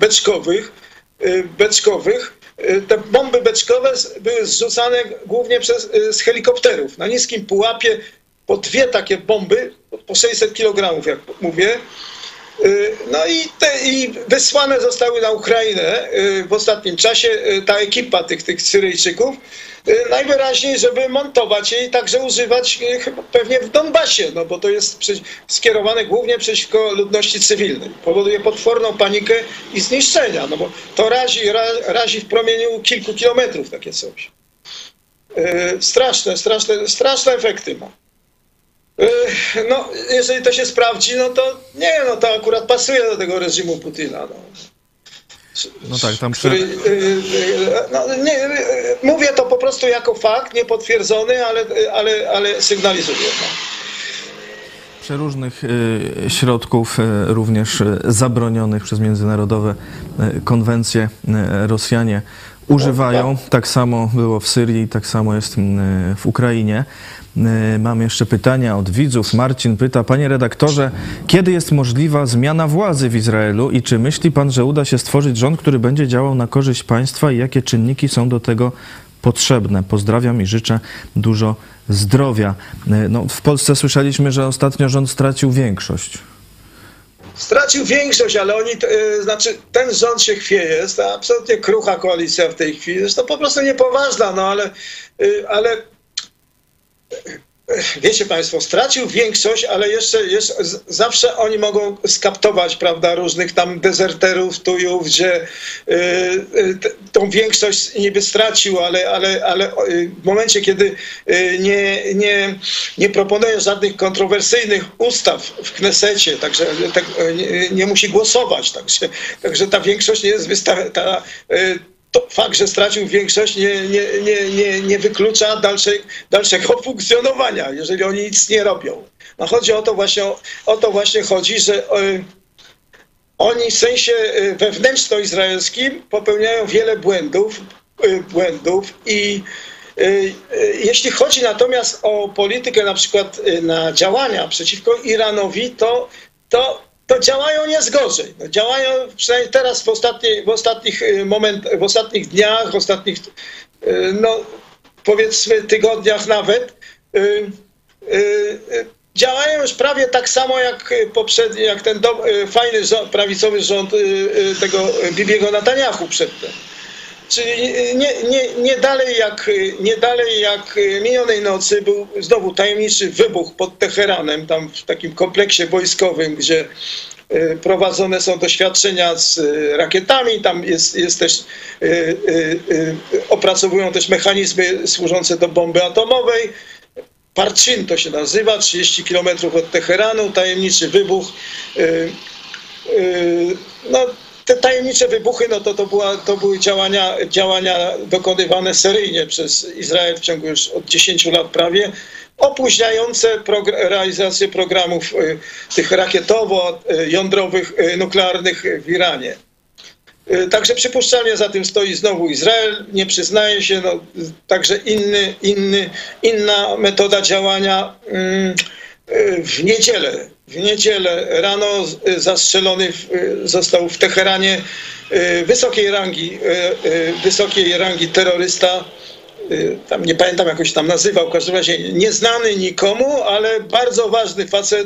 beczkowych. Te bomby beczkowe były zrzucane głównie z helikopterów. Na niskim pułapie po 2 takie bomby, po 600 kg, jak mówię. No i wysłane zostały na Ukrainę w ostatnim czasie ta ekipa tych Syryjczyków, najwyraźniej, żeby montować je i także używać pewnie w Donbasie, no bo to jest skierowane głównie przeciwko ludności cywilnej. Powoduje potworną panikę i zniszczenia, no bo to razi w promieniu kilku kilometrów takie coś. Straszne efekty ma. No, jeżeli to się sprawdzi, no to nie, no to akurat pasuje do tego reżimu Putina. No tak, tam mówię to po prostu jako fakt, niepotwierdzony, ale sygnalizuję. No. Przeróżnych środków, również zabronionych przez międzynarodowe konwencje, Rosjanie używają. Tak samo było w Syrii, tak samo jest w Ukrainie. Mam jeszcze pytania od widzów. Marcin pyta: panie redaktorze, kiedy jest możliwa zmiana władzy w Izraelu i czy myśli pan, że uda się stworzyć rząd, który będzie działał na korzyść państwa i jakie czynniki są do tego potrzebne? Pozdrawiam i życzę dużo zdrowia. No, w Polsce słyszeliśmy, że ostatnio rząd stracił większość. Stracił większość, ale ten rząd się chwieje. Jest to absolutnie krucha koalicja w tej chwili. Jest to po prostu niepoważna, no ale wiecie państwo, stracił większość, ale jeszcze zawsze oni mogą skaptować, prawda, różnych tam dezerterów, tujów, gdzie tą większość niby stracił, ale w momencie, kiedy nie proponuje żadnych kontrowersyjnych ustaw w Knesecie, także nie musi głosować, także ta większość nie jest wystawiona. To fakt, że stracił większość, nie wyklucza dalszego funkcjonowania, jeżeli oni nic nie robią. No chodzi o to właśnie chodzi, że oni w sensie wewnętrznoizraelskim popełniają wiele błędów i jeśli chodzi natomiast o politykę, na przykład na działania przeciwko Iranowi, to działają nie zgorzej. No, działają przynajmniej teraz w ostatnich dniach, no powiedzmy tygodniach nawet, działają już prawie tak samo jak poprzedni, jak ten fajny prawicowy rząd tego Bibiego Netanyahu przedtem. Czyli nie dalej jak minionej nocy był znowu tajemniczy wybuch pod Teheranem, tam w takim kompleksie wojskowym, gdzie prowadzone są doświadczenia z rakietami, tam jest też, opracowują też mechanizmy służące do bomby atomowej. Parchin to się nazywa, 30 kilometrów od Teheranu, tajemniczy wybuch. No, te tajemnicze wybuchy, no to były działania dokonywane seryjnie przez Izrael w ciągu już od 10 lat prawie, opóźniające realizację programów tych rakietowo-jądrowych, nuklearnych w Iranie. Także przypuszczalnie za tym stoi znowu Izrael, nie przyznaje się, no, także inna metoda działania. W niedzielę rano zastrzelony został w Teheranie wysokiej rangi terrorysta, tam nie pamiętam jak się tam nazywał, w każdym razie nieznany nikomu, ale bardzo ważny facet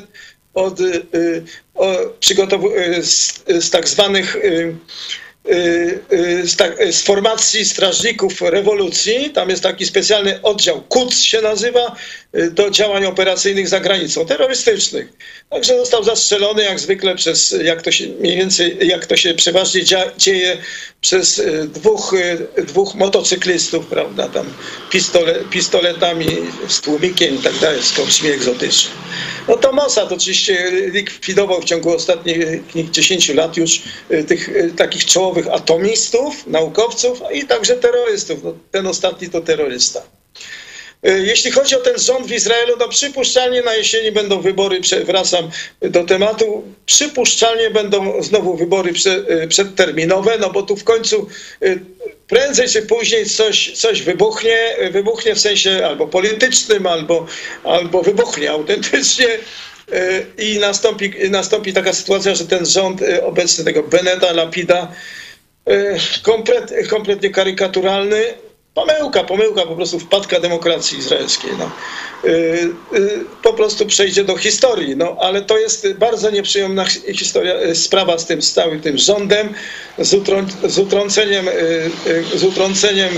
z tak zwanych z formacji strażników rewolucji. Tam jest taki specjalny oddział, Quds się nazywa, do działań operacyjnych za granicą, terrorystycznych. Także został zastrzelony jak zwykle przez, jak to się przeważnie dzieje, przez dwóch motocyklistów, prawda, tam pistoletami z tłumikiem i tak dalej, z kończmi egzotycznymi. No to Mossad oczywiście likwidował w ciągu ostatnich 10 lat już tych takich czołowych atomistów, naukowców i także terrorystów. No, ten ostatni to terrorysta. Jeśli chodzi o ten rząd w Izraelu, no przypuszczalnie na jesieni będą wybory, wracam do tematu, przypuszczalnie będą znowu wybory przedterminowe, no bo tu w końcu prędzej czy później coś wybuchnie w sensie albo politycznym, albo wybuchnie autentycznie i nastąpi taka sytuacja, że ten rząd obecny tego Bennetta, Lapida, kompletnie karykaturalny, pomyłka, po prostu wpadka demokracji izraelskiej. No. Po prostu przejdzie do historii. No, ale to jest bardzo nieprzyjemna sprawa z całym tym rządem, z utrąceniem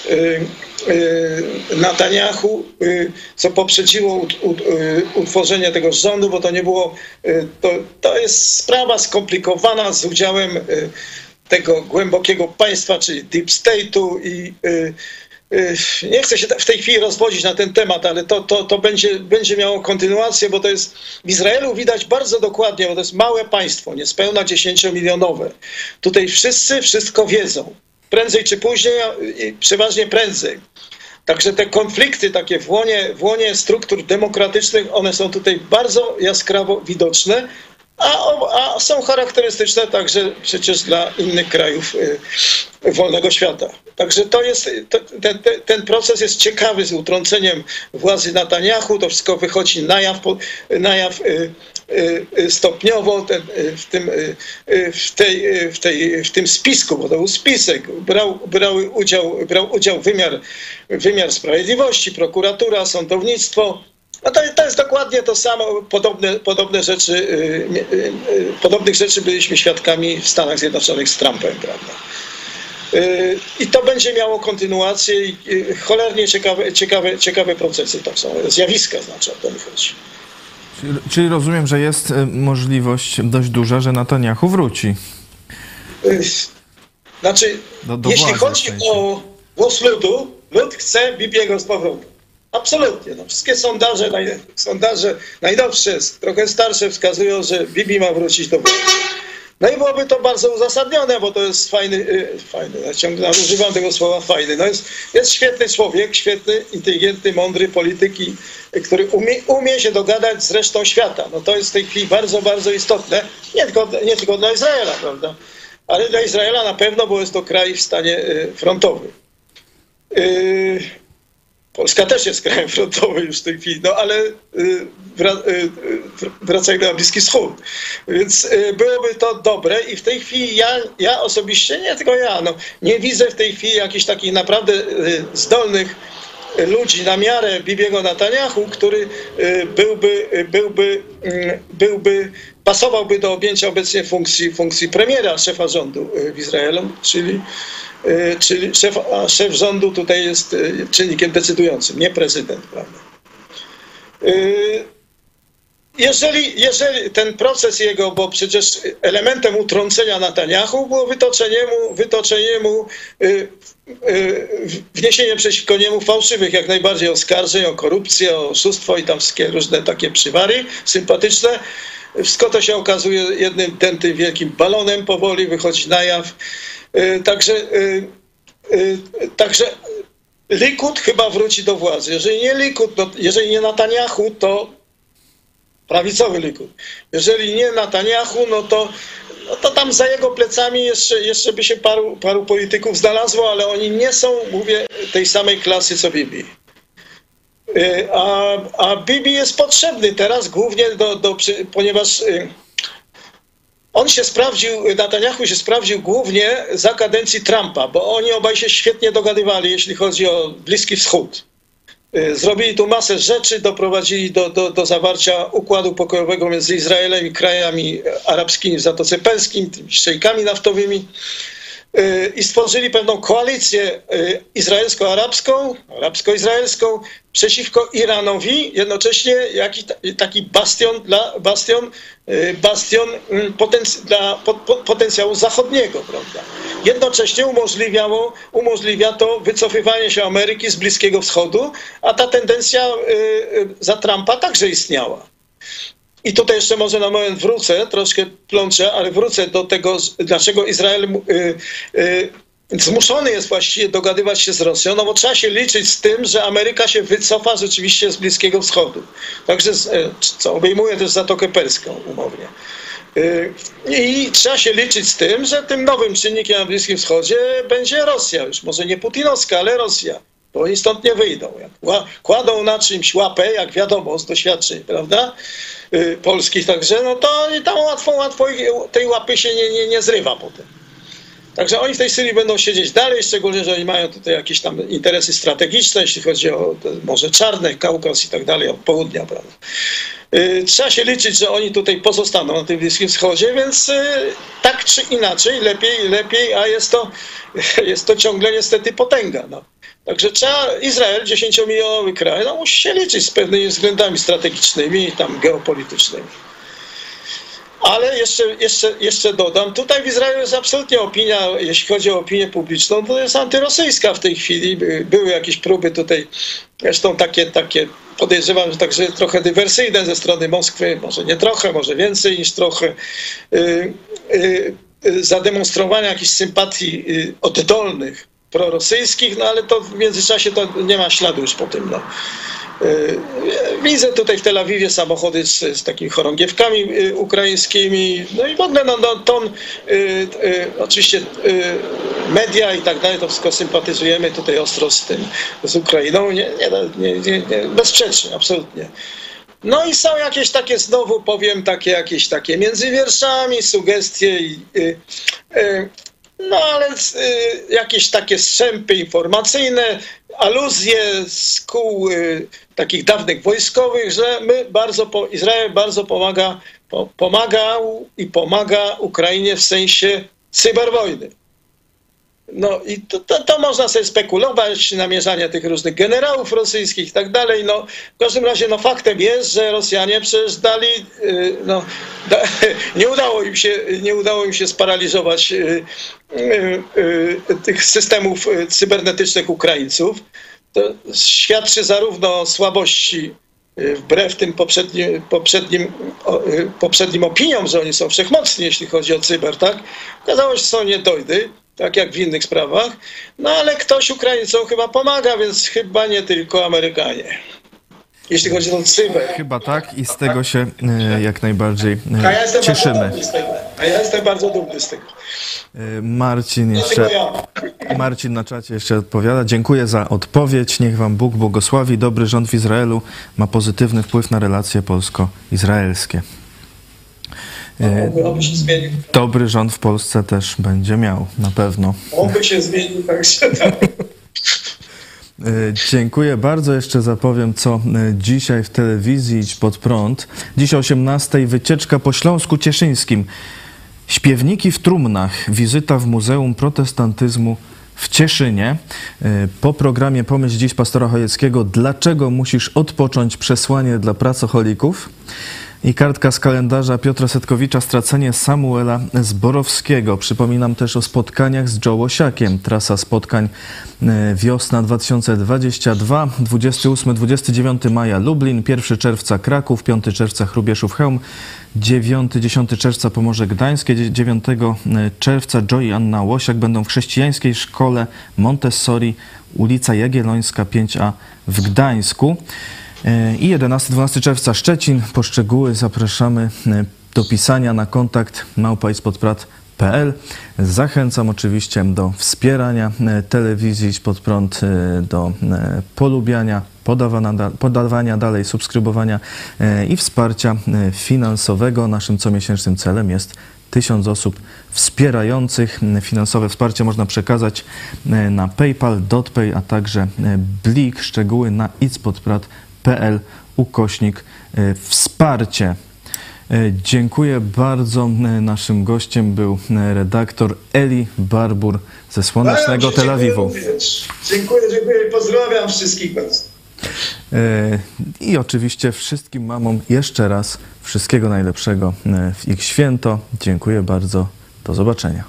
Netanyahu, co poprzedziło utworzenie tego rządu, bo to nie było, to jest sprawa skomplikowana z udziałem tego głębokiego państwa, czyli Deep State'u i nie chcę się w tej chwili rozwodzić na ten temat, ale to będzie miało kontynuację, bo to jest w Izraelu widać bardzo dokładnie, bo to jest małe państwo, niespełna 10-milionowe. Tutaj wszyscy wszystko wiedzą. Prędzej czy później, i przeważnie prędzej. Także te konflikty takie w łonie struktur demokratycznych, one są tutaj bardzo jaskrawo widoczne, a są charakterystyczne także przecież dla innych krajów wolnego świata. Także ten proces jest ciekawy z utrąceniem władzy Netanyahu, to wszystko wychodzi na jaw stopniowo w tym spisku, bo to był spisek, brał udział wymiar sprawiedliwości, prokuratura, sądownictwo. No to jest dokładnie to samo, podobnych rzeczy byliśmy świadkami w Stanach Zjednoczonych z Trumpem, prawda? I to będzie miało kontynuację i cholernie ciekawe procesy to są, zjawiska znaczy, o to mi chodzi. Czyli rozumiem, że jest możliwość dość duża, że Netanyahu wróci. Znaczy, jeśli chodzi o głos ludu, lud chce Bibiego z powrotem. Absolutnie. No, wszystkie sondaże najnowsze, trochę starsze wskazują, że Bibi ma wrócić do władzy. No i byłoby to bardzo uzasadnione, bo to jest fajny, ja ciągle nadużywam tego słowa fajny. No jest świetny człowiek, świetny, inteligentny, mądry polityk, który umie się dogadać z resztą świata. No to jest w tej chwili bardzo, bardzo istotne. Nie tylko dla Izraela, prawda? Ale dla Izraela na pewno, bo jest to kraj w stanie frontowym. Polska też jest krajem frontowym już w tej chwili, no ale wracajmy na Bliski Wschód. Więc byłoby to dobre i w tej chwili ja osobiście, nie tylko ja, no, nie widzę w tej chwili jakichś takich naprawdę zdolnych ludzi na miarę Bibiego Netanyahu, który pasowałby do objęcia obecnie funkcji premiera, szefa rządu w Izraelu, czyli szef rządu tutaj jest czynnikiem decydującym, nie prezydent, prawda? Jeżeli ten proces jego, bo przecież elementem utrącenia Netanyahu było wytoczenie mu wniesienie przeciwko niemu fałszywych jak najbardziej oskarżeń o korupcję, o oszustwo i tam wszystkie różne takie przywary sympatyczne. Wszystko to się okazuje jednym tętym wielkim balonem, powoli wychodzi na jaw. Także Likud chyba wróci do władzy. Jeżeli nie Likud, jeżeli nie Netanyahu, to prawicowy Likud. Jeżeli nie Netanyahu, no to tam za jego plecami jeszcze by się paru polityków znalazło, ale oni nie są, mówię, tej samej klasy co Bibi. A Bibi jest potrzebny teraz głównie ponieważ Netanyahu się sprawdził głównie za kadencji Trumpa, bo oni obaj się świetnie dogadywali, jeśli chodzi o Bliski Wschód. Zrobili tu masę rzeczy, doprowadzili do zawarcia układu pokojowego między Izraelem i krajami arabskimi w Zatoce Perskiej, tymi szejkami naftowymi. i stworzyli pewną koalicję izraelsko-arabską, arabsko-izraelską przeciwko Iranowi, jednocześnie taki bastion dla potencjału zachodniego, prawda? Jednocześnie umożliwia to wycofywanie się Ameryki z Bliskiego Wschodu, a ta tendencja za Trumpa także istniała. I tutaj jeszcze może na moment wrócę, troszkę plączę, ale wrócę do tego, dlaczego Izrael zmuszony jest właściwie dogadywać się z Rosją, no bo trzeba się liczyć z tym, że Ameryka się wycofa rzeczywiście z Bliskiego Wschodu. Także, co obejmuje też Zatokę Perską umownie. I trzeba się liczyć z tym, że tym nowym czynnikiem na Bliskim Wschodzie będzie Rosja. Już może nie putinowska, ale Rosja. Bo oni stąd nie wyjdą. Jak kładą na czymś łapę, jak wiadomo z doświadczeń, prawda, polskich także, no to tam łatwo tej łapy się nie zrywa potem. Także oni w tej Syrii będą siedzieć dalej, szczególnie, że oni mają tutaj jakieś tam interesy strategiczne, jeśli chodzi o Morze Czarne, Kaukaz i tak dalej, od południa, prawda. Trzeba się liczyć, że oni tutaj pozostaną na tym Bliskim Wschodzie, więc tak czy inaczej, lepiej, a jest to ciągle niestety potęga. No. Także Izrael, 10-milionowy kraj, no, musi się liczyć z pewnymi względami strategicznymi i tam geopolitycznymi. Ale jeszcze dodam, tutaj w Izraelu jest absolutnie opinia, jeśli chodzi o opinię publiczną, to jest antyrosyjska w tej chwili. Były jakieś próby tutaj, zresztą takie podejrzewam, że także trochę dywersyjne ze strony Moskwy, może nie trochę, może więcej niż trochę, zademonstrowania jakichś sympatii oddolnych, prorosyjskich, no ale to w międzyczasie to nie ma śladu już po tym. No. Widzę tutaj w Tel Awiwie samochody z takimi chorągiewkami ukraińskimi, no i w ogóle ton, oczywiście media i tak dalej, to wszystko sympatyzujemy tutaj ostro z Ukrainą, nie, bezsprzecznie, absolutnie. No i są jakieś takie, znowu powiem, jakieś takie między wierszami sugestie no ale jakieś takie strzępy informacyjne, aluzje z kół takich dawnych wojskowych, że Izrael bardzo pomagał i pomaga Ukrainie w sensie cyberwojny. No i to można sobie spekulować, namierzanie tych różnych generałów rosyjskich i tak dalej. No, w każdym razie faktem jest, że Rosjanie przecież nie udało im się sparaliżować tych systemów cybernetycznych Ukraińców. To świadczy zarówno o słabości, wbrew tym poprzednim opiniom, że oni są wszechmocni, jeśli chodzi o cyber, tak? Okazało się, że są niedojdy, tak jak w innych sprawach, no ale ktoś Ukraińcom chyba pomaga, więc chyba nie tylko Amerykanie. Jeśli chodzi o cyber. Chyba tak i z tego się jak najbardziej cieszymy. A ja jestem bardzo dumny z tego. Marcin na czacie jeszcze odpowiada. Dziękuję za odpowiedź. Niech wam Bóg błogosławi. Dobry rząd w Izraelu ma pozytywny wpływ na relacje polsko-izraelskie. Oby się zmienił. Dobry rząd w Polsce też będzie miał, na pewno. Oby się zmienił, także tak. Dziękuję bardzo. Jeszcze zapowiem, co dzisiaj w telewizji Idź Pod Prąd. Dziś o 18:00 wycieczka po Śląsku Cieszyńskim. Śpiewniki w trumnach. Wizyta w Muzeum Protestantyzmu w Cieszynie. Po programie Pomyśl dziś pastora Chojeckiego. Dlaczego musisz odpocząć? Przesłanie dla pracocholików. I kartka z kalendarza Piotra Setkowicza, Stracenie Samuela Zborowskiego. Przypominam też o spotkaniach z Joe Osiakiem. Trasa spotkań wiosna 2022, 28-29 maja Lublin, 1 czerwca Kraków, 5 czerwca Hrubieszów-Chełm, 9-10 czerwca Pomorze Gdańskie, 9 czerwca Joe i Anna Łosiak będą w chrześcijańskiej szkole Montessori, ulica Jagiellońska 5A w Gdańsku. I 11-12 czerwca Szczecin. Po szczegóły zapraszamy do pisania na kontakt @ispodprat.pl. Zachęcam oczywiście do wspierania telewizji Idź Pod Prąd, do polubiania, podawania dalej, subskrybowania i wsparcia finansowego. Naszym comiesięcznym celem jest 1000 osób wspierających. Finansowe wsparcie można przekazać na PayPal, DotPay, a także Blik. Szczegóły na idźpodprat.pl /wsparcie. Dziękuję bardzo. Naszym gościem był redaktor Eli Barbur ze słonecznego Tel Awiwu. Dziękuję i pozdrawiam wszystkich was. I oczywiście wszystkim mamom jeszcze raz wszystkiego najlepszego w ich święto. Dziękuję bardzo. Do zobaczenia.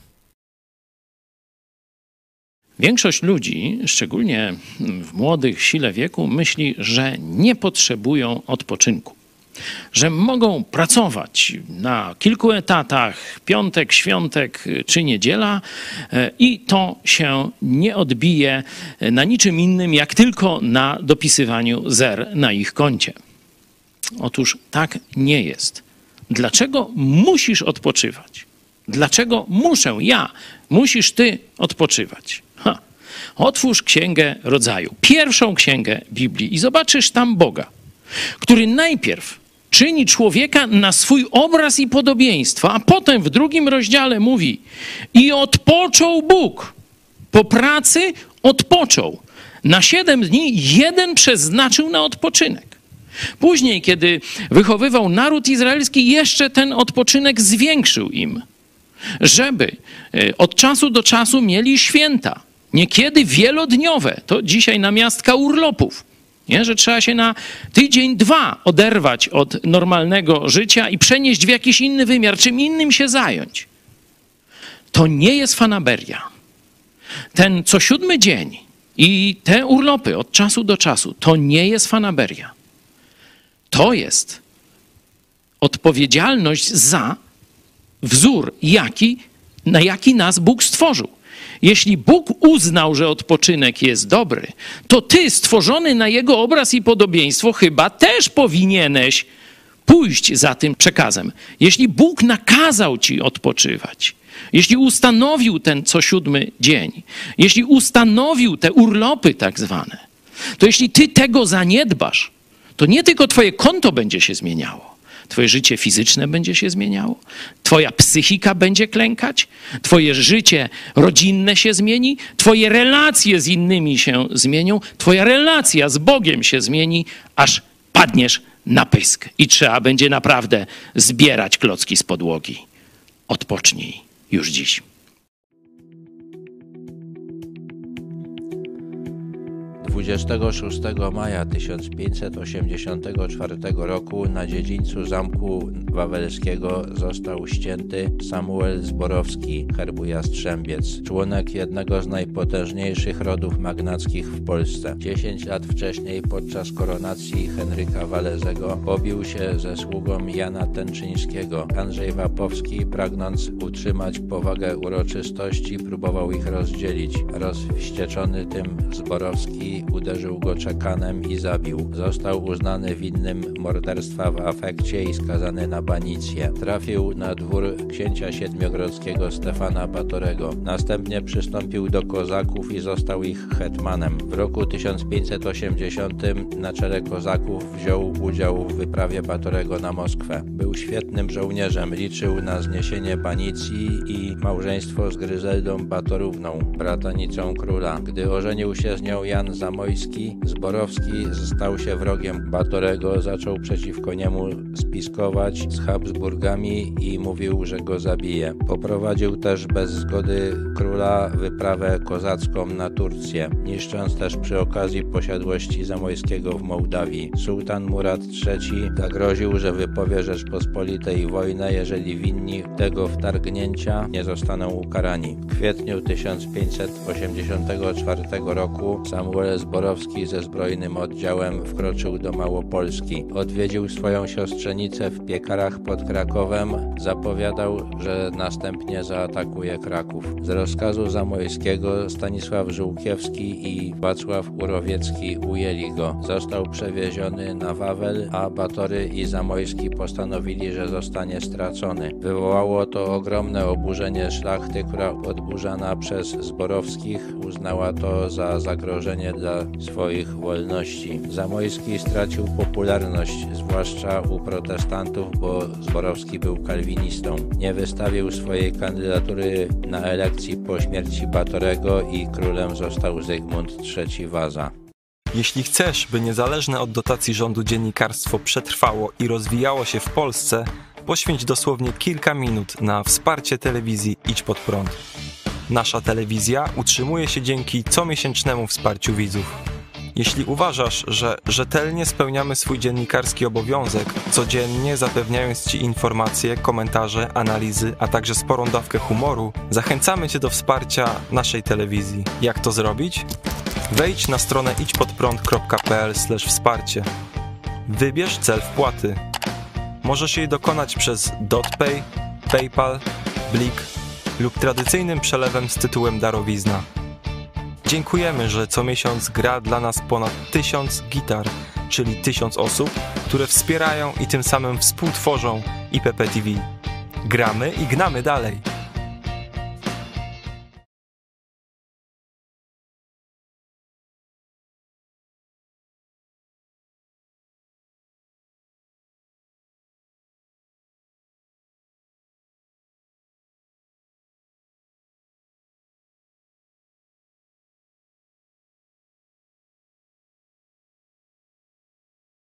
Większość ludzi, szczególnie w młodych sile wieku, myśli, że nie potrzebują odpoczynku, że mogą pracować na kilku etatach, piątek, świątek czy niedziela i to się nie odbije na niczym innym, jak tylko na dopisywaniu zer na ich koncie. Otóż tak nie jest. Dlaczego musisz odpoczywać? Dlaczego muszę ja? Musisz ty odpoczywać. Otwórz Księgę Rodzaju, pierwszą księgę Biblii i zobaczysz tam Boga, który najpierw czyni człowieka na swój obraz i podobieństwo, a potem w drugim rozdziale mówi: i odpoczął Bóg. Po pracy odpoczął. Na 7 dni jeden przeznaczył na odpoczynek. Później, kiedy wychowywał naród izraelski, jeszcze ten odpoczynek zwiększył im, żeby od czasu do czasu mieli święta, niekiedy wielodniowe. To dzisiaj namiastka urlopów, nie? Że trzeba się na tydzień, 2 oderwać od normalnego życia i przenieść w jakiś inny wymiar, czym innym się zająć. To nie jest fanaberia. Ten co 7 dzień i te urlopy od czasu do czasu, to nie jest fanaberia. To jest odpowiedzialność za wzór, na jaki nas Bóg stworzył. Jeśli Bóg uznał, że odpoczynek jest dobry, to ty, stworzony na Jego obraz i podobieństwo, chyba też powinieneś pójść za tym przekazem. Jeśli Bóg nakazał ci odpoczywać, jeśli ustanowił ten co 7 dzień, jeśli ustanowił te urlopy tak zwane, to jeśli ty tego zaniedbasz, to nie tylko twoje konto będzie się zmieniało, twoje życie fizyczne będzie się zmieniało, twoja psychika będzie klękać, twoje życie rodzinne się zmieni, twoje relacje z innymi się zmienią, twoja relacja z Bogiem się zmieni, aż padniesz na pysk i trzeba będzie naprawdę zbierać klocki z podłogi. Odpocznij już dziś. 26 maja 1584 roku na dziedzińcu Zamku Wawelskiego został ścięty Samuel Zborowski, herbu Jastrzębiec, członek jednego z najpotężniejszych rodów magnackich w Polsce. 10 lat wcześniej podczas koronacji Henryka Walezego pobił się ze sługą Jana Tęczyńskiego. Andrzej Wapowski, pragnąc utrzymać powagę uroczystości, próbował ich rozdzielić. Rozwścieczony tym Zborowski uderzył go czekanem i zabił. Został uznany winnym morderstwa w afekcie i skazany na banicję. Trafił na dwór księcia siedmiogrodzkiego Stefana Batorego. Następnie przystąpił do kozaków i został ich hetmanem. W roku 1580 na czele kozaków wziął udział w wyprawie Batorego na Moskwę. Był świetnym żołnierzem, liczył na zniesienie banicji i małżeństwo z Gryzeldą Batorówną, bratanicą króla. Gdy ożenił się z nią Jan Zamojski, Zborowski stał się wrogiem Batorego, zaczął przeciwko niemu spiskować z Habsburgami i mówił, że go zabije. Poprowadził też bez zgody króla wyprawę kozacką na Turcję, niszcząc też przy okazji posiadłości Zamojskiego w Mołdawii. Sułtan Murad III zagroził, że wypowie Rzeczpospolitej wojnę, jeżeli winni tego wtargnięcia nie zostaną ukarani. W kwietniu 1584 roku Samuel Zborowski ze zbrojnym oddziałem wkroczył do Małopolski. Odwiedził swoją siostrzenicę w Piekarach pod Krakowem. Zapowiadał, że następnie zaatakuje Kraków. Z rozkazu Zamojskiego Stanisław Żółkiewski i Wacław Urowiecki ujęli go. Został przewieziony na Wawel, a Batory i Zamojski postanowili, że zostanie stracony. Wywołało to ogromne oburzenie szlachty, która podburzana przez Zborowskich uznała to za zagrożenie dla swoich wolności. Zamojski stracił popularność, zwłaszcza u protestantów, bo Zborowski był kalwinistą. Nie wystawił swojej kandydatury na elekcji po śmierci Batorego i królem został Zygmunt III Waza. Jeśli chcesz, by niezależne od dotacji rządu dziennikarstwo przetrwało i rozwijało się w Polsce, poświęć dosłownie kilka minut na wsparcie telewizji Idź Pod Prąd. Nasza telewizja utrzymuje się dzięki comiesięcznemu wsparciu widzów. Jeśli uważasz, że rzetelnie spełniamy swój dziennikarski obowiązek, codziennie zapewniając Ci informacje, komentarze, analizy, a także sporą dawkę humoru, zachęcamy Cię do wsparcia naszej telewizji. Jak to zrobić? Wejdź na stronę idźpodprąd.pl/wsparcie. Wybierz cel wpłaty. Możesz jej dokonać przez DotPay, PayPal, Blik lub tradycyjnym przelewem z tytułem darowizna. Dziękujemy, że co miesiąc gra dla nas ponad 1000 gitar, czyli 1000 osób, które wspierają i tym samym współtworzą IPP TV. Gramy i gnamy dalej.